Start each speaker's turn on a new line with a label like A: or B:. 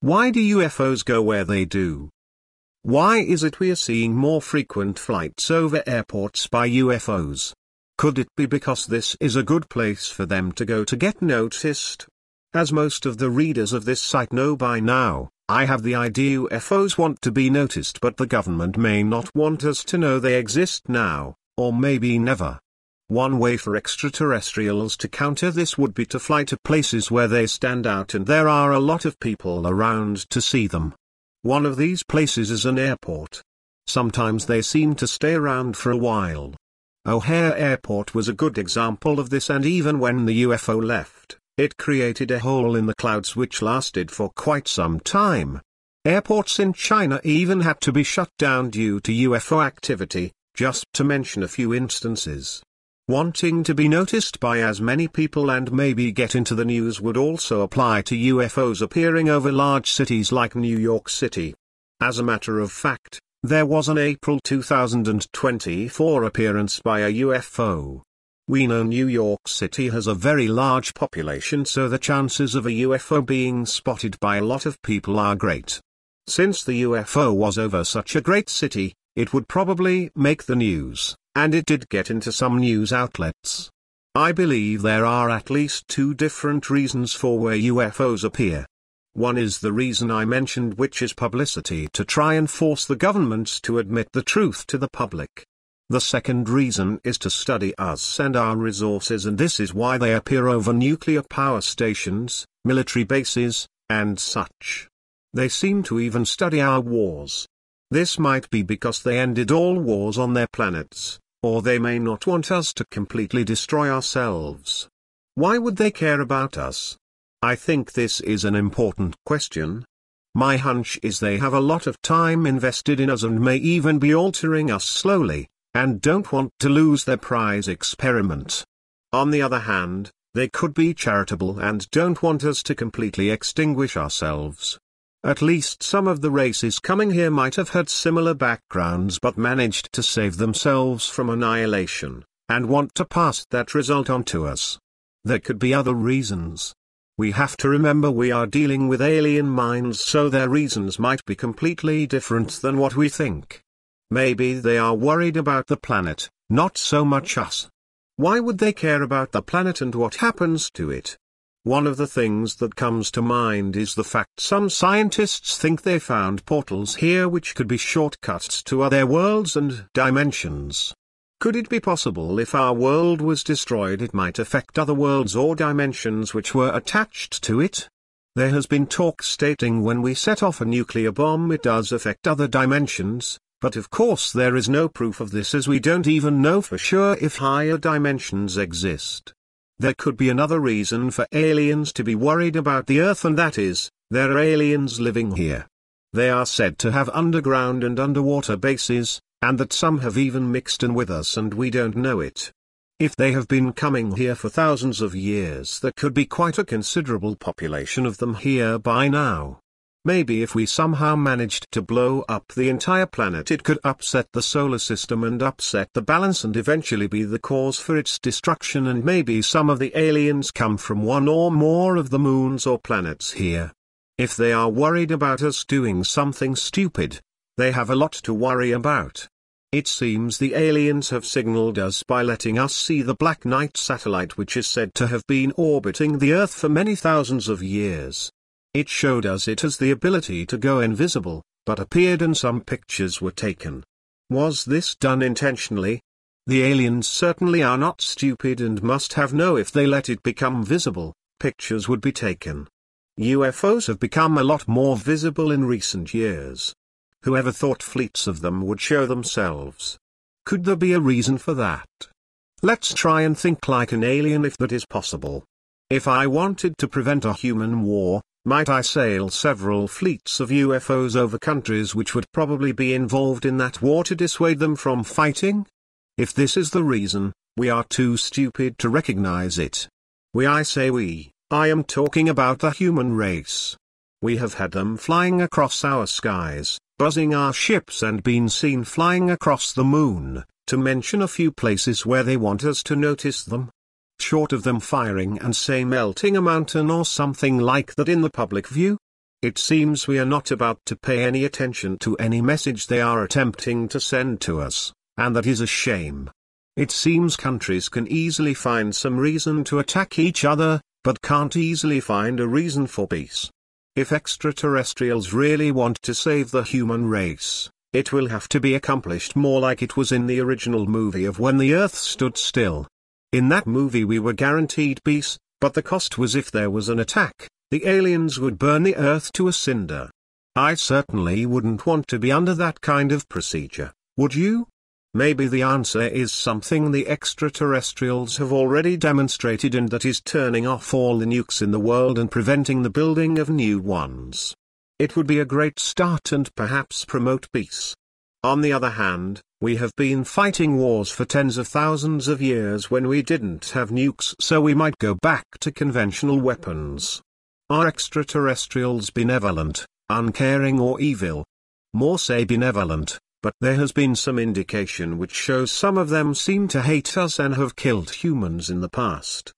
A: Why do UFOs go where they do? Why is it we are seeing more frequent flights over airports by UFOs? Could it be because this is a good place for them to go to get noticed? As most of the readers of this site know by now, I have the idea UFOs want to be noticed, but the government may not want us to know they exist now, or maybe never. One way for extraterrestrials to counter this would be to fly to places where they stand out and there are a lot of people around to see them. One of these places is an airport. Sometimes they seem to stay around for a while. O'Hare Airport was a good example of this, and even when the UFO left, it created a hole in the clouds which lasted for quite some time. Airports in China even had to be shut down due to UFO activity, just to mention a few instances. Wanting to be noticed by as many people and maybe get into the news would also apply to UFOs appearing over large cities like New York City. As a matter of fact, there was an April 2024 appearance by a UFO. We know New York City has a very large population, so the chances of a UFO being spotted by a lot of people are great. Since the UFO was over such a great city, it would probably make the news, and it did get into some news outlets. I believe there are at least two different reasons for where UFOs appear. One is the reason I mentioned, which is publicity to try and force the governments to admit the truth to the public. The second reason is to study us and our resources, and this is why they appear over nuclear power stations, military bases, and such. They seem to even study our wars. This might be because they ended all wars on their planets, or they may not want us to completely destroy ourselves. Why would they care about us? I think this is an important question. My hunch is they have a lot of time invested in us and may even be altering us slowly, and don't want to lose their prize experiment. On the other hand, they could be charitable and don't want us to completely extinguish ourselves. At least some of the races coming here might have had similar backgrounds but managed to save themselves from annihilation, and want to pass that result on to us. There could be other reasons. We have to remember we are dealing with alien minds, so their reasons might be completely different than what we think. Maybe they are worried about the planet, not so much us. Why would they care about the planet and what happens to it? One of the things that comes to mind is the fact some scientists think they found portals here which could be shortcuts to other worlds and dimensions. Could it be possible if our world was destroyed it might affect other worlds or dimensions which were attached to it? There has been talk stating when we set off a nuclear bomb it does affect other dimensions, but of course there is no proof of this, as we don't even know for sure if higher dimensions exist. There could be another reason for aliens to be worried about the Earth, and that is, there are aliens living here. They are said to have underground and underwater bases, and that some have even mixed in with us and we don't know it. If they have been coming here for thousands of years, there could be quite a considerable population of them here by now. Maybe if we somehow managed to blow up the entire planet it could upset the solar system and upset the balance and eventually be the cause for its destruction, and maybe some of the aliens come from one or more of the moons or planets here. If they are worried about us doing something stupid, they have a lot to worry about. It seems the aliens have signaled us by letting us see the Black Knight satellite, which is said to have been orbiting the Earth for many thousands of years. It showed us it has the ability to go invisible, but appeared and some pictures were taken. Was this done intentionally? The aliens certainly are not stupid and must have known if they let it become visible, pictures would be taken. UFOs have become a lot more visible in recent years. Whoever thought fleets of them would show themselves? Could there be a reason for that? Let's try and think like an alien if that is possible. If I wanted to prevent a human war, might I sail several fleets of UFOs over countries which would probably be involved in that war to dissuade them from fighting? If this is the reason, we are too stupid to recognize it. I say we, I am talking about the human race. We have had them flying across our skies, buzzing our ships, and been seen flying across the moon, to mention a few places where they want us to notice them. Short of them firing and say melting a mountain or something like that in the public view? It seems we are not about to pay any attention to any message they are attempting to send to us, and that is a shame. It seems countries can easily find some reason to attack each other, but can't easily find a reason for peace. If extraterrestrials really want to save the human race, it will have to be accomplished more like it was in the original movie of When the Earth Stood Still. In that movie we were guaranteed peace, but the cost was if there was an attack, the aliens would burn the Earth to a cinder. I certainly wouldn't want to be under that kind of procedure, would you? Maybe the answer is something the extraterrestrials have already demonstrated, and that is turning off all the nukes in the world and preventing the building of new ones. It would be a great start and perhaps promote peace. On the other hand, we have been fighting wars for tens of thousands of years when we didn't have nukes, so we might go back to conventional weapons. Are extraterrestrials benevolent, uncaring, or evil? More say benevolent. But there has been some indication which shows some of them seem to hate us and have killed humans in the past.